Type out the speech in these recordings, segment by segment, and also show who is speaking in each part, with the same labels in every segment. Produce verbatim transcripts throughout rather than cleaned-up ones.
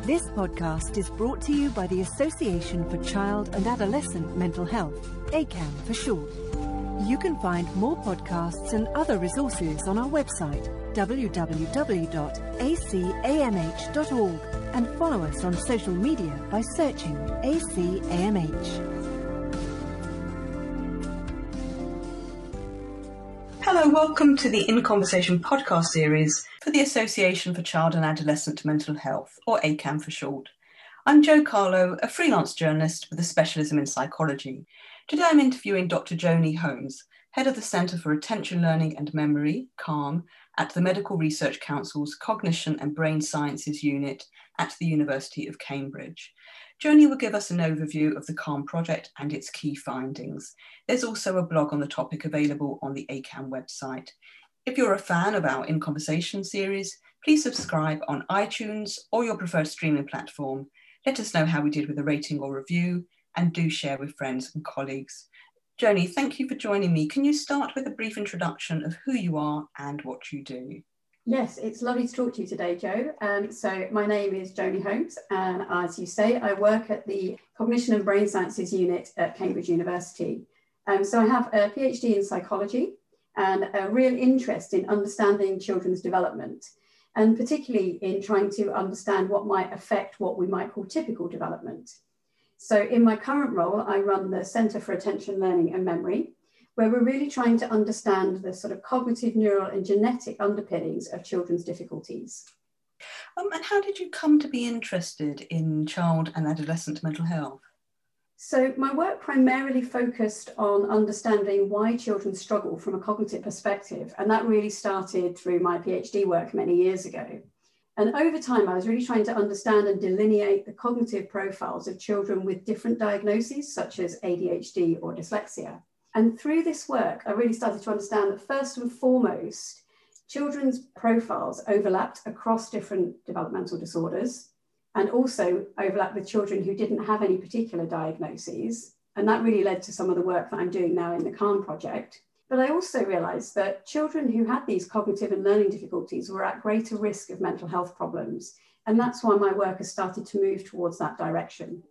Speaker 1: This podcast is brought to you by the Association for Child and Adolescent Mental Health, A C A M for short. You can find more podcasts and other resources on our website, w w w dot a c a m h dot org, and follow us on social media by searching A C A M H.
Speaker 2: Hello, welcome to the In Conversation podcast series for the Association for Child and Adolescent Mental Health, or A C A M for short. I'm Jo Carlo, a freelance journalist with a specialism in psychology. Today I'm interviewing Doctor Joni Holmes, head of the Centre for Attention, Learning and Memory, CALM, at the Medical Research Council's Cognition and Brain Sciences Unit at the University of Cambridge. Joni will give us an overview of the CALM project and its key findings. There's also a blog on the topic available on the A C A M website. If you're a fan of our In Conversation series, please subscribe on iTunes or your preferred streaming platform. Let us know how we did with a rating or review, and do share with friends and colleagues. Joni, thank you for joining me. Can you start with a brief introduction of who you are and what you do?
Speaker 3: Yes, it's lovely to talk to you today, Jo. Um, so my name is Joni Holmes, and as you say, I work at the Cognition and Brain Sciences Unit at Cambridge University. Um, so I have a PhD in psychology and a real interest in understanding children's development, and particularly in trying to understand what might affect what we might call typical development. So in my current role, I run the Centre for Attention, Learning and Memory, where we're really trying to understand the sort of cognitive, neural and genetic underpinnings of children's difficulties.
Speaker 2: Um, and how did you come to be interested in child and adolescent mental health?
Speaker 3: So my work primarily focused on understanding why children struggle from a cognitive perspective, and that really started through my PhD work many years ago. And over time, I was really trying to understand and delineate the cognitive profiles of children with different diagnoses, such as A D H D or dyslexia. And through this work, I really started to understand that first and foremost, children's profiles overlapped across different developmental disorders, and also overlapped with children who didn't have any particular diagnoses. And that really led to some of the work that I'm doing now in the CALM project. But I also realized that children who had these cognitive and learning difficulties were at greater risk of mental health problems. And that's why my work has started to move towards that direction.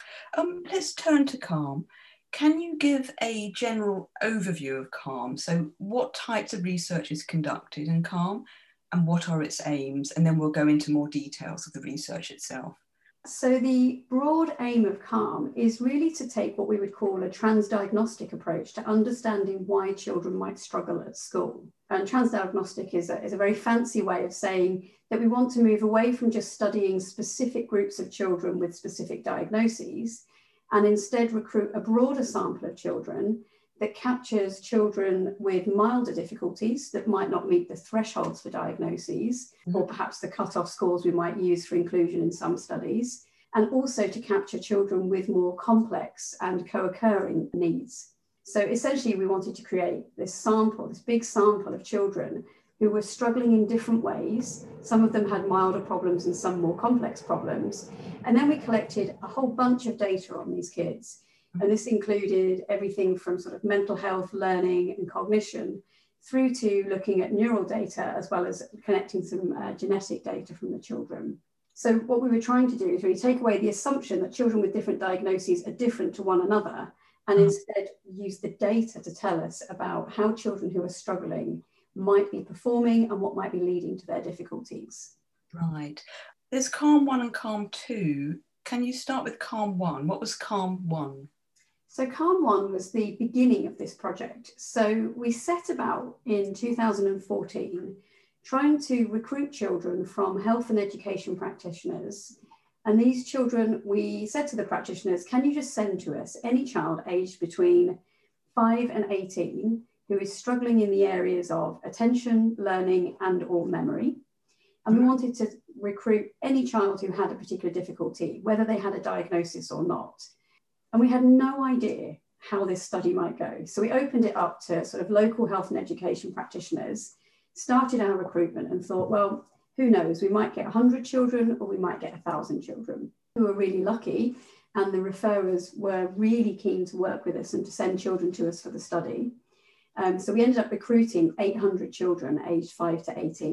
Speaker 2: Um, let's turn to CALM. Can you give a general overview of CALM? So what types of research is conducted in CALM and what are its aims? And then we'll go into more details of the research itself.
Speaker 3: So the broad aim of CALM is really to take what we would call a transdiagnostic approach to understanding why children might struggle at school. And transdiagnostic is a, is a very fancy way of saying that we want to move away from just studying specific groups of children with specific diagnoses, and instead recruit a broader sample of children that captures children with milder difficulties that might not meet the thresholds for diagnoses, mm-hmm. or perhaps the cutoff scores we might use for inclusion in some studies, and also to capture children with more complex and co-occurring needs. So essentially, we wanted to create this sample, this big sample of children who were struggling in different ways. Some of them had milder problems and some more complex problems. And then we collected a whole bunch of data on these kids. And this included everything from sort of mental health, learning and cognition, through to looking at neural data, as well as connecting some uh, genetic data from the children. So what we were trying to do is really take away the assumption that children with different diagnoses are different to one another, and instead use the data to tell us about how children who are struggling might be performing and what might be leading to their difficulties.
Speaker 2: Right. There's CALM one and CALM two. Can you start with CALM one? What was CALM one?
Speaker 3: So CALM one was the beginning of this project. So we set about in two thousand fourteen trying to recruit children from health and education practitioners. And these children, we said to the practitioners, can you just send to us any child aged between five and eighteen who is struggling in the areas of attention, learning and or memory. And we wanted to recruit any child who had a particular difficulty, whether they had a diagnosis or not. And we had no idea how this study might go. So we opened it up to sort of local health and education practitioners, started our recruitment and thought, well, who knows, we might get one hundred children or we might get one thousand children. We were really lucky, and the referrers were really keen to work with us and to send children to us for the study. Um, so we ended up recruiting eight hundred children aged five to eighteen.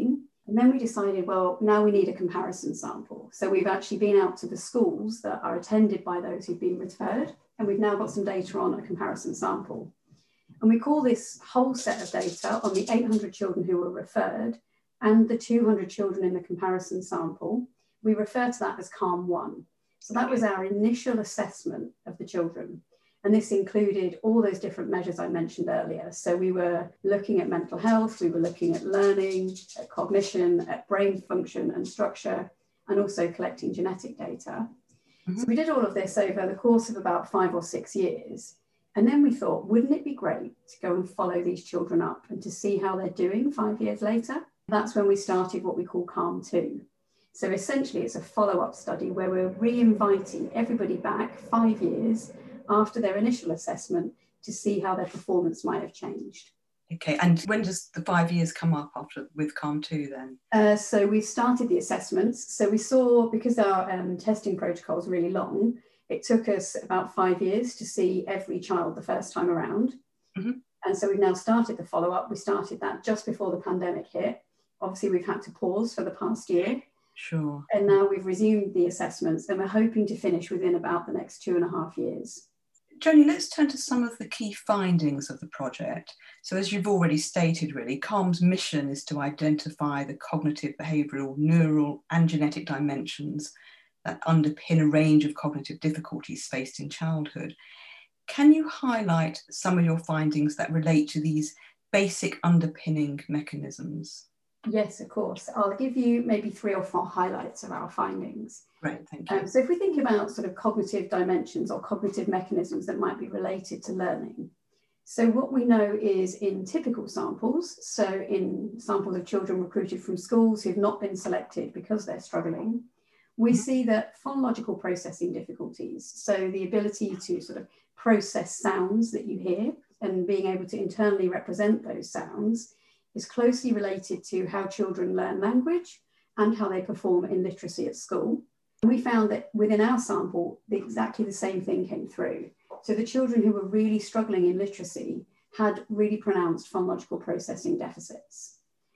Speaker 3: And then we decided, well, now we need a comparison sample. So we've actually been out to the schools that are attended by those who've been referred, and we've now got some data on a comparison sample. And we call this whole set of data on the eight hundred children who were referred and the two hundred children in the comparison sample. We refer to that as CALM one. So that was our initial assessment of the children. And this included all those different measures I mentioned earlier. So we were looking at mental health, we were looking at learning, at cognition, at brain function and structure, and also collecting genetic data. Mm-hmm. So we did all of this over the course of about five or six years. And then we thought, wouldn't it be great to go and follow these children up and to see how they're doing five years later? That's when we started what we call CALM two. So essentially it's a follow-up study where we're re-inviting everybody back five years after their initial assessment to see how their performance might have changed.
Speaker 2: Okay, and when does the five years come up after with CALM two then?
Speaker 3: Uh, so we started the assessments. So we saw, because our um, testing protocol is really long, it took us about five years to see every child the first time around. Mm-hmm. And so we've now started the follow-up. We started that just before the pandemic hit. Obviously, we've had to pause for the past year.
Speaker 2: Sure.
Speaker 3: And now we've resumed the assessments, and we're hoping to finish within about the next two and a half years.
Speaker 2: Joni, let's turn to some of the key findings of the project. So as you've already stated, really, CALM's mission is to identify the cognitive, behavioural, neural and genetic dimensions that underpin a range of cognitive difficulties faced in childhood. Can you highlight some of your findings that relate to these basic underpinning mechanisms?
Speaker 3: Yes, of course. I'll give you maybe three or four highlights of our findings.
Speaker 2: Great, thank you.
Speaker 3: Um, so if we think about sort of cognitive dimensions or cognitive mechanisms that might be related to learning. So what we know is in typical samples, so in samples of children recruited from schools who've not been selected because they're struggling, we see that phonological processing difficulties, so the ability to sort of process sounds that you hear and being able to internally represent those sounds, is closely related to how children learn language and how they perform in literacy at school. We found that within our sample, exactly the same thing came through. So the children who were really struggling in literacy had really pronounced phonological processing deficits.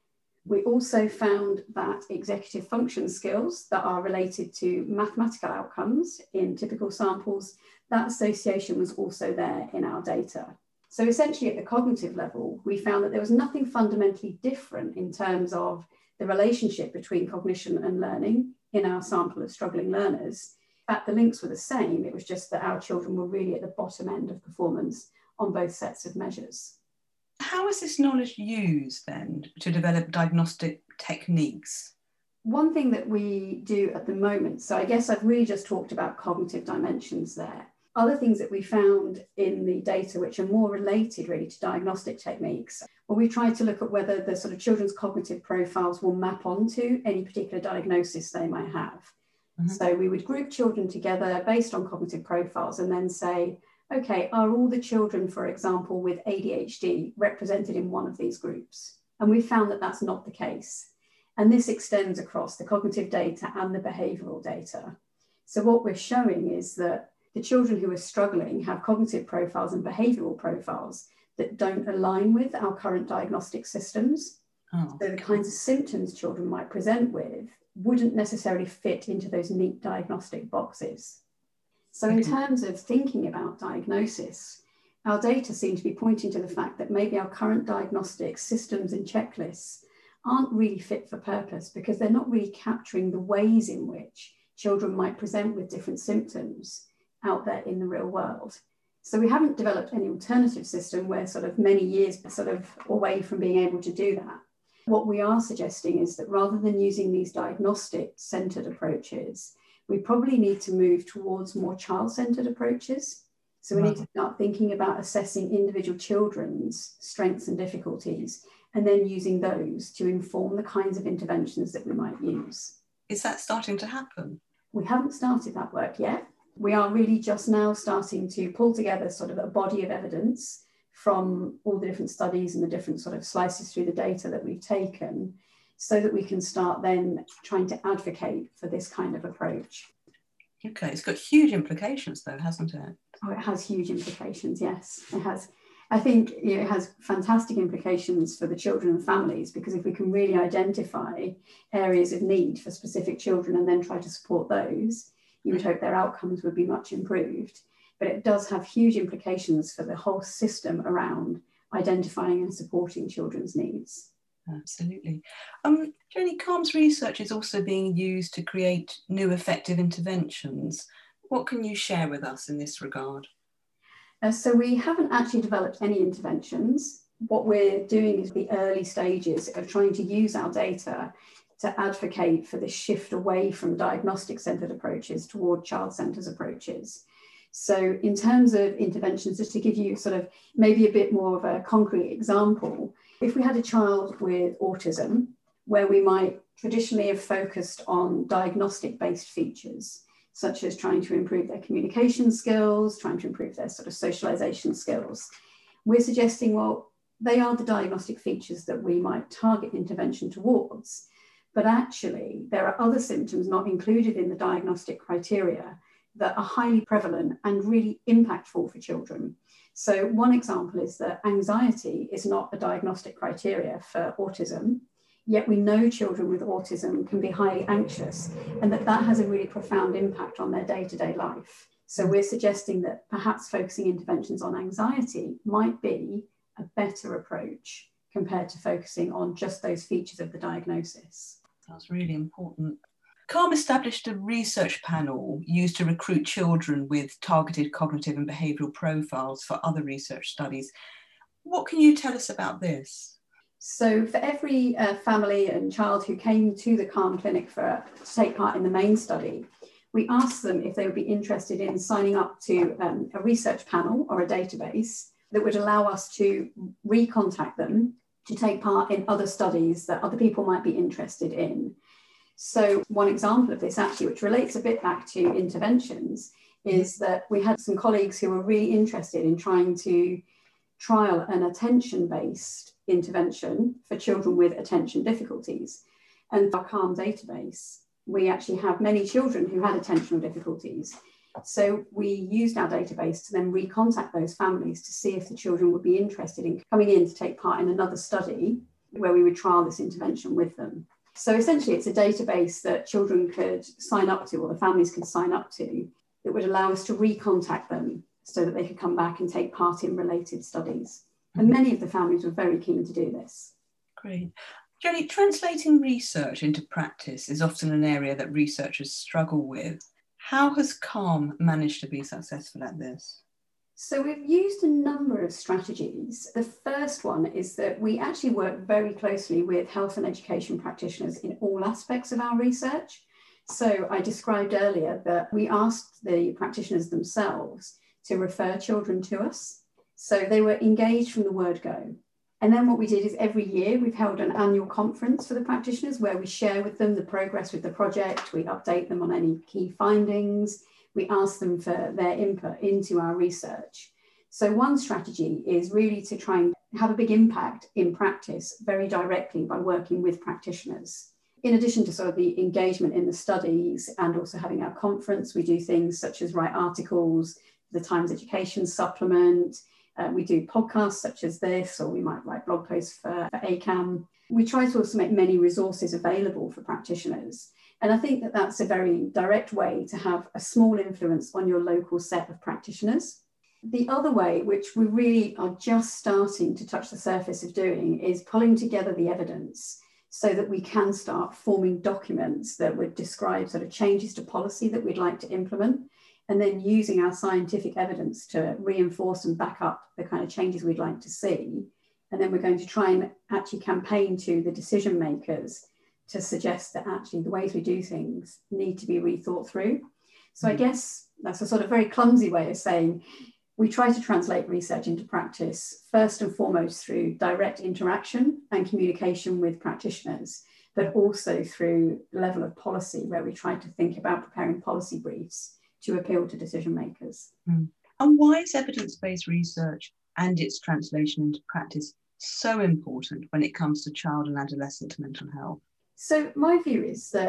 Speaker 3: We also found that executive function skills that are related to mathematical outcomes in typical samples, that association was also there in our data. So essentially at the cognitive level, we found that there was nothing fundamentally different in terms of the relationship between cognition and learning in our sample of struggling learners. In fact, the links were the same. It was just that our children were really at the bottom end of performance on both sets of measures.
Speaker 2: How is this knowledge used then to develop diagnostic techniques?
Speaker 3: One thing that we do at the moment, so I guess I've really just talked about cognitive dimensions there. Other things that we found in the data which are more related really to diagnostic techniques, well, we tried to look at whether the sort of children's cognitive profiles will map onto any particular diagnosis they might have. Mm-hmm. So we would group children together based on cognitive profiles and then say, okay, are all the children, for example, with A D H D represented in one of these groups? And we found that that's not the case. And this extends across the cognitive data and the behavioural data. So what we're showing is that the children who are struggling have cognitive profiles and behavioural profiles that don't align with our current diagnostic systems. Oh. So the kinds of symptoms children might present with wouldn't necessarily fit into those neat diagnostic boxes. So in terms of thinking about diagnosis, our data seem to be pointing to the fact that maybe our current diagnostic systems and checklists aren't really fit for purpose because they're not really capturing the ways in which children might present with different symptoms out there in the real world. So we haven't developed any alternative system. We're sort of many years sort of away from being able to do that. What we are suggesting is that rather than using these diagnostic centered approaches, we probably need to move towards more child-centered approaches. So we wow. need to start thinking about assessing individual children's strengths and difficulties, and then using those to inform the kinds of interventions that we might use.
Speaker 2: Is that starting to happen?
Speaker 3: We haven't started that work yet. We are really just now starting to pull together sort of a body of evidence from all the different studies and the different sort of slices through the data that we've taken, so that we can start then trying to advocate for this kind of approach. Okay,
Speaker 2: it's got huge implications though, hasn't it?
Speaker 3: Oh, it has huge implications, yes, it has. I think you know, it has fantastic implications for the children and families, because if we can really identify areas of need for specific children and then try to support those, you would hope their outcomes would be much improved. But it does have huge implications for the whole system around identifying and supporting children's needs.
Speaker 2: Absolutely. Um, Jenny, CALM's research is also being used to create new effective interventions. What can you share with us in this regard?
Speaker 3: Uh, so we haven't actually developed any interventions. What we're doing is the early stages of trying to use our data to advocate for the shift away from diagnostic-centred approaches toward child-centred approaches. So in terms of interventions, just to give you sort of maybe a bit more of a concrete example, if we had a child with autism, where we might traditionally have focused on diagnostic-based features, such as trying to improve their communication skills, trying to improve their sort of socialization skills, we're suggesting, well, they are the diagnostic features that we might target intervention towards. But actually, there are other symptoms not included in the diagnostic criteria that are highly prevalent and really impactful for children. So one example is that anxiety is not a diagnostic criteria for autism, yet we know children with autism can be highly anxious, and that that has a really profound impact on their day-to-day life. So we're suggesting that perhaps focusing interventions on anxiety might be a better approach compared to focusing on just those features of the diagnosis.
Speaker 2: That's really important. CALM established a research panel used to recruit children with targeted cognitive and behavioural profiles for other research studies. What can you tell us about this?
Speaker 3: So for every uh, family and child who came to the CALM clinic for, to take part in the main study, we asked them if they would be interested in signing up to um, a research panel or a database that would allow us to recontact them to take part in other studies that other people might be interested in. So one example of this, actually, which relates a bit back to interventions, is that we had some colleagues who were really interested in trying to trial an attention-based intervention for children with attention difficulties. And our CALM database, we actually have many children who had attentional difficulties. So we used our database to then recontact those families to see if the children would be interested in coming in to take part in another study where we would trial this intervention with them. So essentially, it's a database that children could sign up to, or the families could sign up to, that would allow us to recontact them so that they could come back and take part in related studies. And many of the families were very keen to do this.
Speaker 2: Great. Jenny, translating research into practice is often an area that researchers struggle with. How has CALM managed to be successful at this?
Speaker 3: So we've used a number of strategies. The first one is that we actually work very closely with health and education practitioners in all aspects of our research. So I described earlier that we asked the practitioners themselves to refer children to us. So they were engaged from the word go. And then what we did is every year we've held an annual conference for the practitioners where we share with them the progress with the project, we update them on any key findings, we ask them for their input into our research. So one strategy is really to try and have a big impact in practice very directly by working with practitioners. In addition to sort of the engagement in the studies and also having our conference, we do things such as write articles, the Times Education Supplement. Uh, we do podcasts such as this, or we might write blog posts for, for A C A M. We try to also make many resources available for practitioners. And I think that that's a very direct way to have a small influence on your local set of practitioners. The other way, which we really are just starting to touch the surface of doing, is pulling together the evidence so that we can start forming documents that would describe sort of changes to policy that we'd like to implement, and then using our scientific evidence to reinforce and back up the kind of changes we'd like to see. And then we're going to try and actually campaign to the decision makers to suggest that actually the ways we do things need to be rethought through. So I guess that's a sort of very clumsy way of saying we try to translate research into practice first and foremost through direct interaction and communication with practitioners, but also through the level of policy where we try to think about preparing policy briefs to appeal to decision makers.
Speaker 2: Mm. And why is evidence-based research and its translation into practice so important when it comes to child and adolescent mental health?
Speaker 3: So my view is that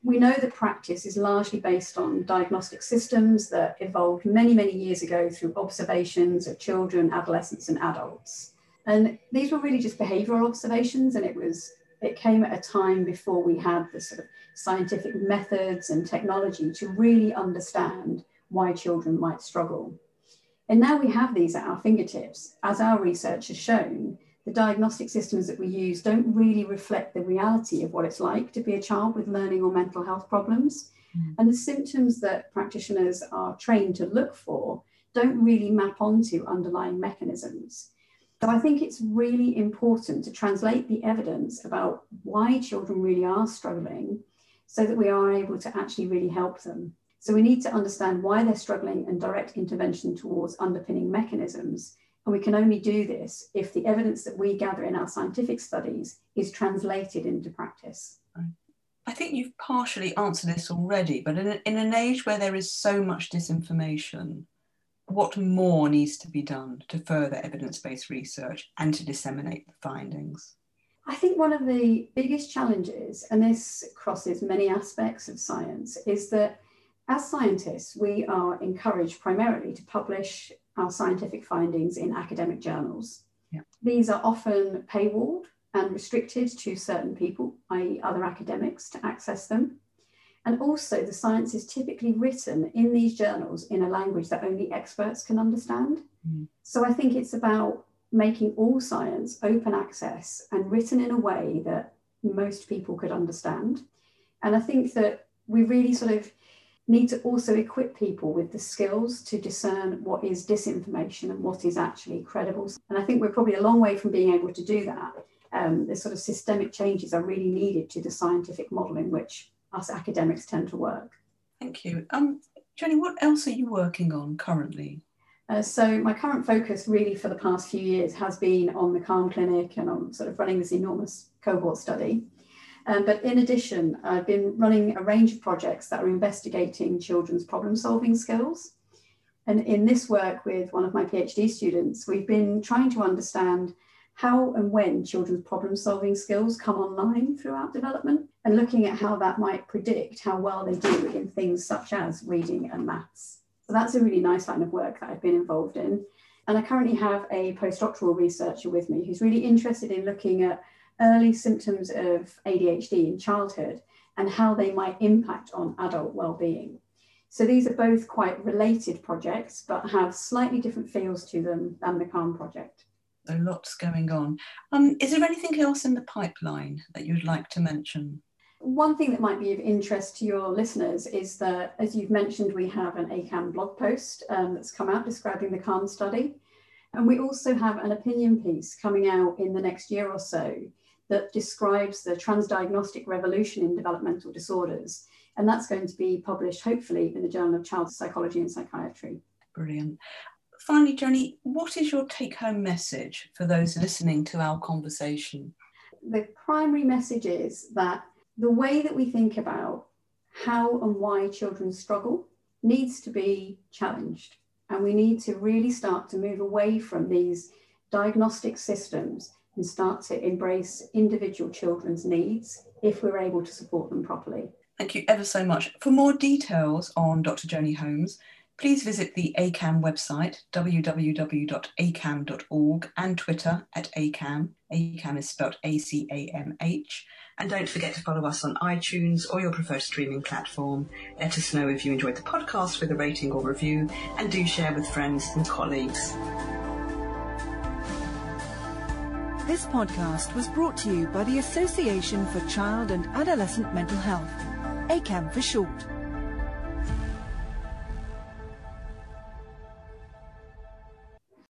Speaker 3: We know that practice is largely based on diagnostic systems that evolved many, many years ago through observations of children, adolescents, and adults. And these were really just behavioural observations, and it was it came at a time before we had the sort of scientific methods and technology to really understand why children might struggle. And now we have these at our fingertips. As our research has shown, the diagnostic systems that we use don't really reflect the reality of what it's like to be a child with learning or mental health problems. Mm. And the symptoms that practitioners are trained to look for don't really map onto underlying mechanisms. So I think it's really important to translate the evidence about why children really are struggling so that we are able to actually really help them. So we need to understand why they're struggling and direct intervention towards underpinning mechanisms. And we can only do this if the evidence that we gather in our scientific studies is translated into practice.
Speaker 2: I think you've partially answered this already, but in, a, in an age where there is so much disinformation, what more needs to be done to further evidence-based research and to disseminate the findings?
Speaker 3: I think one of the biggest challenges, and this crosses many aspects of science, is that as scientists, we are encouraged primarily to publish our scientific findings in academic journals. Yeah. These are often paywalled and restricted to certain people, that is other academics, to access them. And also the science is typically written in these journals in a language that only experts can understand. Mm. So I think it's about making all science open access and written in a way that most people could understand. And I think that we really sort of need to also equip people with the skills to discern what is disinformation and what is actually credible. And I think we're probably a long way from being able to do that. Um, the sort of systemic changes are really needed to the scientific model in which us academics tend to work.
Speaker 2: Thank you. Um, Jenny, what else are you working on currently?
Speaker 3: Uh, so my current focus really for the past few years has been on the CALM Clinic and on sort of running this enormous cohort study. Um, but in addition, I've been running a range of projects that are investigating children's problem-solving skills. And in this work with one of my PhD students, we've been trying to understand how and when children's problem-solving skills come online throughout development, and looking at how that might predict how well they do in things such as reading and maths. So that's a really nice line of work that I've been involved in. And I currently have a postdoctoral researcher with me who's really interested in looking at early symptoms of A D H D in childhood and how they might impact on adult well-being. So these are both quite related projects, but have slightly different feels to them than the CALM project.
Speaker 2: So lots going on. Um, is there anything else in the pipeline that you'd like to mention?
Speaker 3: One thing that might be of interest to your listeners is that, as you've mentioned, we have an A C A M blog post um, that's come out describing the CALM study. And we also have an opinion piece coming out in the next year or so that describes the transdiagnostic revolution in developmental disorders. And that's going to be published, hopefully, in the Journal of Child Psychology and Psychiatry.
Speaker 2: Brilliant. Finally, Jenny, what is your take-home message for those listening to our conversation?
Speaker 3: The primary message is that the way that we think about how and why children struggle needs to be challenged. And we need to really start to move away from these diagnostic systems and start to embrace individual children's needs if we're able to support them properly.
Speaker 2: Thank you ever so much. For more details on Doctor Jenny Holmes, please visit the A C A M website, w w w dot a c a m dot org, and Twitter at A C A M. A C A M is spelled A C A M H. And don't forget to follow us on iTunes or your preferred streaming platform. Let us know if you enjoyed the podcast with a rating or review, and do share with friends and colleagues.
Speaker 1: This podcast was brought to you by the Association for Child and Adolescent Mental Health, A C A M for short.